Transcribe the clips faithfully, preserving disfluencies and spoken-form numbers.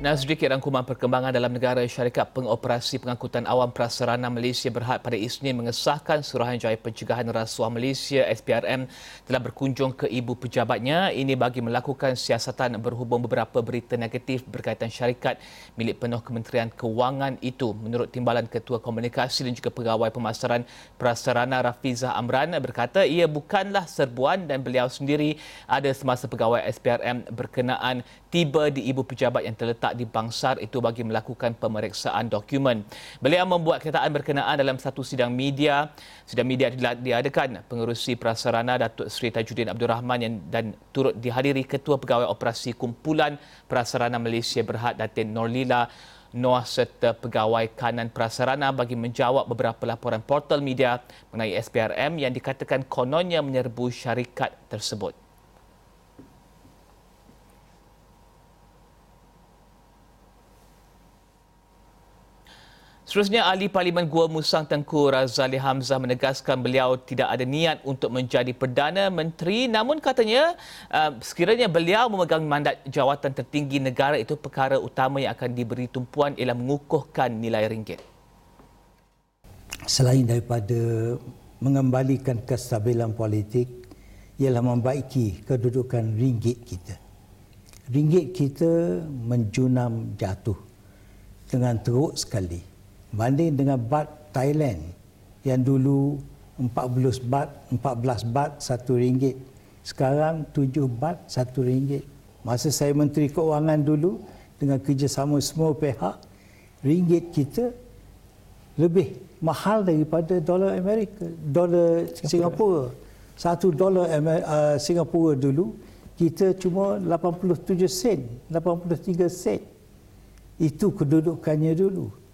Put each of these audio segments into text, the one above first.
Dan sedikit rangkuman perkembangan dalam negara. Syarikat Pengoperasi Pengangkutan Awam Prasarana Malaysia Berhad pada Isnin mengesahkan Suruhanjaya Pencegahan Rasuah Malaysia S P R M telah berkunjung ke ibu pejabatnya. Ini bagi melakukan siasatan berhubung beberapa berita negatif berkaitan syarikat milik penuh Kementerian Kewangan itu. Menurut Timbalan Ketua Komunikasi dan juga Pegawai Pemasaran Prasarana Rafizah Amran berkata ia bukanlah serbuan dan beliau sendiri ada semasa pegawai S P R M berkenaan tiba di ibu pejabat yang terletak di Bangsar itu bagi melakukan pemeriksaan dokumen. Beliau membuat kenyataan berkenaan dalam satu sidang media. Sidang media diadakan Pengerusi Prasarana Datuk Seri Tajuddin Abdul Rahman yang, dan turut dihadiri Ketua Pegawai Operasi Kumpulan Prasarana Malaysia Berhad Datin Norlila Noah serta Pegawai Kanan Prasarana bagi menjawab beberapa laporan portal media mengenai S P R M yang dikatakan kononnya menyerbu syarikat tersebut. Seterusnya, Ahli Parlimen Gua Musang Tengku Razali Hamzah menegaskan beliau tidak ada niat untuk menjadi Perdana Menteri, namun katanya uh, sekiranya beliau memegang mandat jawatan tertinggi negara itu perkara utama yang akan diberi tumpuan ialah mengukuhkan nilai ringgit. Selain daripada mengembalikan kestabilan politik ialah membaiki kedudukan ringgit kita. Ringgit kita menjunam jatuh dengan teruk sekali. Banding dengan bat Thailand yang dulu empat belas bat, empat belas bat satu ringgit. Sekarang tujuh bat satu ringgit. Masa saya Menteri Keuangan dulu dengan kerjasama semua pihak, ringgit kita lebih mahal daripada dolar Amerika, dolar Singapura. Satu dolar uh, Singapura dulu kita cuma lapan puluh tujuh sen, lapan puluh tiga sen. Itu kedudukannya dulu.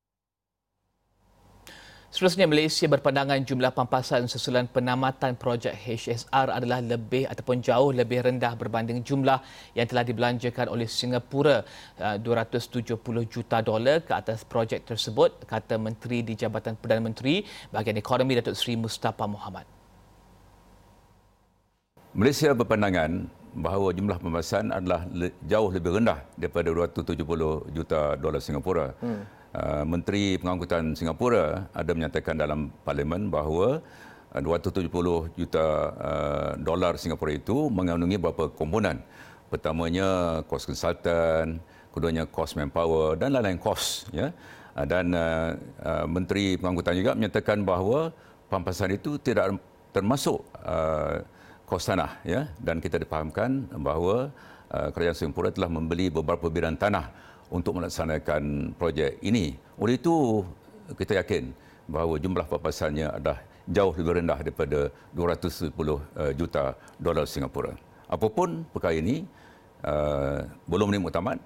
Seterusnya, Malaysia berpandangan jumlah pampasan susulan penamatan projek H S R adalah lebih ataupun jauh lebih rendah berbanding jumlah yang telah dibelanjakan oleh Singapura dua ratus tujuh puluh juta dolar ke atas projek tersebut, kata Menteri di Jabatan Perdana Menteri Bahagian Ekonomi Datuk Seri Mustafa Mohamad. Malaysia berpandangan bahawa jumlah pampasan adalah jauh lebih rendah daripada dua ratus tujuh puluh juta dolar Singapura. Hmm. Uh, Menteri Pengangkutan Singapura ada menyatakan dalam Parlimen bahawa dua ratus tujuh puluh juta uh, dolar Singapura itu mengandungi beberapa komponen. Pertamanya kos konsultan, keduanya kos manpower dan lain-lain kos. Ya. Uh, dan uh, uh, Menteri Pengangkutan juga menyatakan bahawa pampasan itu tidak termasuk uh, kos tanah. Ya. Dan kita dipahamkan bahawa uh, Kerajaan Singapura telah membeli beberapa bidang tanah untuk melaksanakan projek ini. Oleh itu, kita yakin bahawa jumlah pampasannya adalah jauh lebih rendah daripada dua ratus sepuluh juta dolar Singapura. Apapun perkara ini, uh, belum dimuktamad.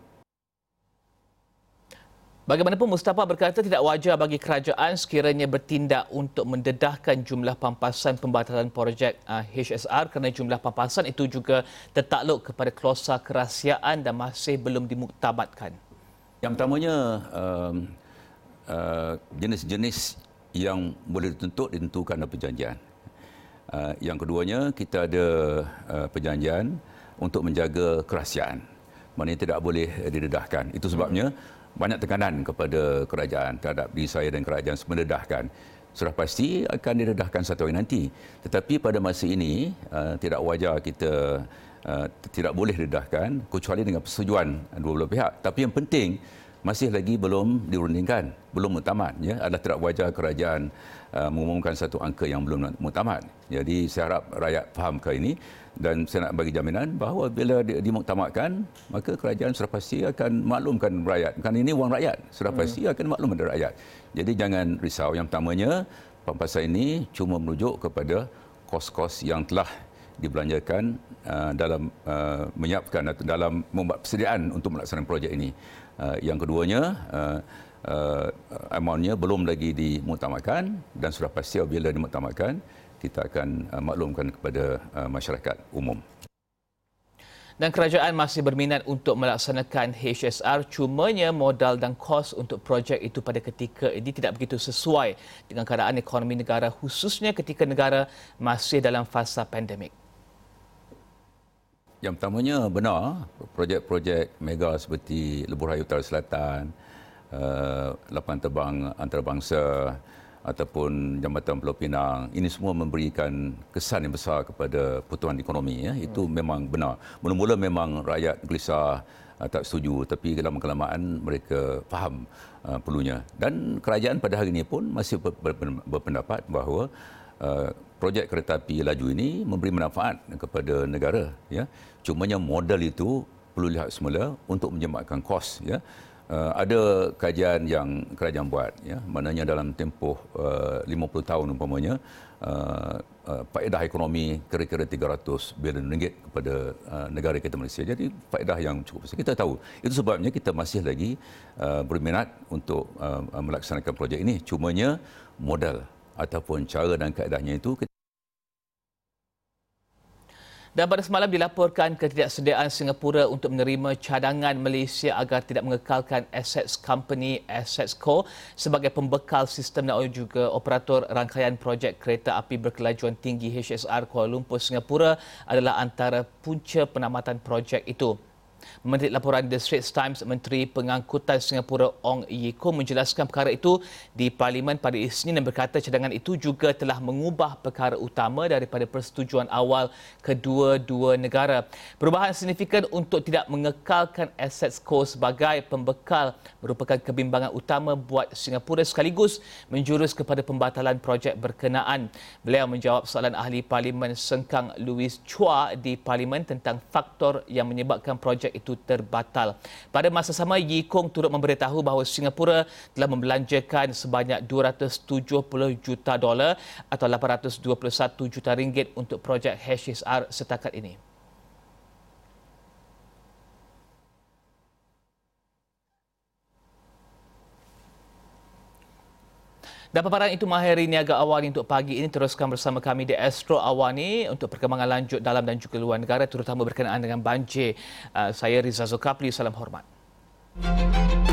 Bagaimanapun, Mustafa berkata tidak wajar bagi kerajaan sekiranya bertindak untuk mendedahkan jumlah pampasan pembatalan projek H S R kerana jumlah pampasan itu juga tertakluk kepada klausa kerahsiaan dan masih belum dimuktamadkan. Yang pertamanya, uh, uh, jenis-jenis yang boleh ditentuk ditentukan dalam perjanjian. Uh, yang keduanya, kita ada uh, perjanjian untuk menjaga kerahsiaan. Maknanya tidak boleh didedahkan. Itu sebabnya banyak tekanan kepada kerajaan terhadap diri saya dan kerajaan mendedahkan. Sudah pasti akan didedahkan satu hari nanti. Tetapi pada masa ini, uh, tidak wajar kita Uh, tidak boleh didedahkan kecuali dengan persetujuan dua belah pihak. Tapi yang penting masih lagi belum dirundingkan, belum muktamad. Ya, adalah tidak wajar kerajaan uh, mengumumkan satu angka yang belum muktamad. Jadi saya harap rakyat faham ke ini dan saya nak bagi jaminan bahawa bila dimuktamadkan maka kerajaan sudah pasti akan maklumkan rakyat. Kerana ini wang rakyat, sudah pasti akan maklum kepada rakyat. Jadi jangan risau. Yang pertamanya, pampasan ini cuma merujuk kepada kos-kos yang telah dibelanjakan uh, dalam uh, menyiapkan atau dalam membuat persediaan untuk melaksanakan projek ini. Uh, yang keduanya, uh, uh, amountnya belum lagi dimuktamadkan dan sudah pasti apabila dimuktamadkan kita akan uh, maklumkan kepada uh, masyarakat umum. Dan kerajaan masih berminat untuk melaksanakan H S R, cumanya modal dan kos untuk projek itu pada ketika ini tidak begitu sesuai dengan keadaan ekonomi negara, khususnya ketika negara masih dalam fasa pandemik. yang pertamanya benar, projek-projek mega seperti Lebuh Raya Utara Selatan, uh, lapangan terbang antarabangsa ataupun Jambatan Pulau Pinang, ini semua memberikan kesan yang besar kepada pertumbuhan ekonomi. Ya. Itu hmm. memang benar. Mula-mula memang rakyat gelisah, uh, tak setuju, tapi dalam kelamaan mereka faham uh, perlunya. Dan kerajaan pada hari ini pun masih ber- ber- berpendapat bahawa uh, projek kereta api laju ini memberi manfaat kepada negara. Ya. Cumanya modal itu perlu lihat semula untuk menjembatkan kos. Ya. Uh, ada kajian yang kerajaan buat, ya, maknanya dalam tempoh uh, lima puluh tahun umpamanya, uh, uh, faedah ekonomi kira-kira tiga ratus bilion ringgit kepada uh, negara kita Malaysia. Jadi faedah yang cukup besar. Kita tahu. Itu sebabnya kita masih lagi uh, berminat untuk uh, melaksanakan projek ini. Cumanya modal ataupun cara dan kaedahnya itu. Dan pada semalam dilaporkan ketidaksediaan Singapura untuk menerima cadangan Malaysia agar tidak mengekalkan Assets Company Assets Co sebagai pembekal sistem dan juga operator rangkaian projek kereta api berkelajuan tinggi H S R Kuala Lumpur Singapura adalah antara punca penamatan projek itu. Menteri laporan The Straits Times, Menteri Pengangkutan Singapura Ong Ye Kung menjelaskan perkara itu di Parlimen pada Isnin dan berkata cadangan itu juga telah mengubah perkara utama daripada persetujuan awal kedua-dua negara. Perubahan signifikan untuk tidak mengekalkan Assets Co sebagai pembekal merupakan kebimbangan utama buat Singapura sekaligus menjurus kepada pembatalan projek berkenaan. Beliau menjawab soalan ahli Parlimen Sengkang Louis Chua di Parlimen tentang faktor yang menyebabkan projek itu terbatal. Pada masa sama, Ye Kung turut memberitahu bahawa Singapura telah membelanjakan sebanyak dua ratus tujuh puluh juta dolar atau lapan ratus dua puluh satu juta ringgit untuk projek H S R setakat ini. Dan paparan itu mengakhiri Niaga Awani untuk pagi ini. Teruskan bersama kami di Astro Awani untuk perkembangan lanjut dalam dan juga luar negara, terutama berkenaan dengan banjir. Uh, saya Riza Zulkafli, salam hormat.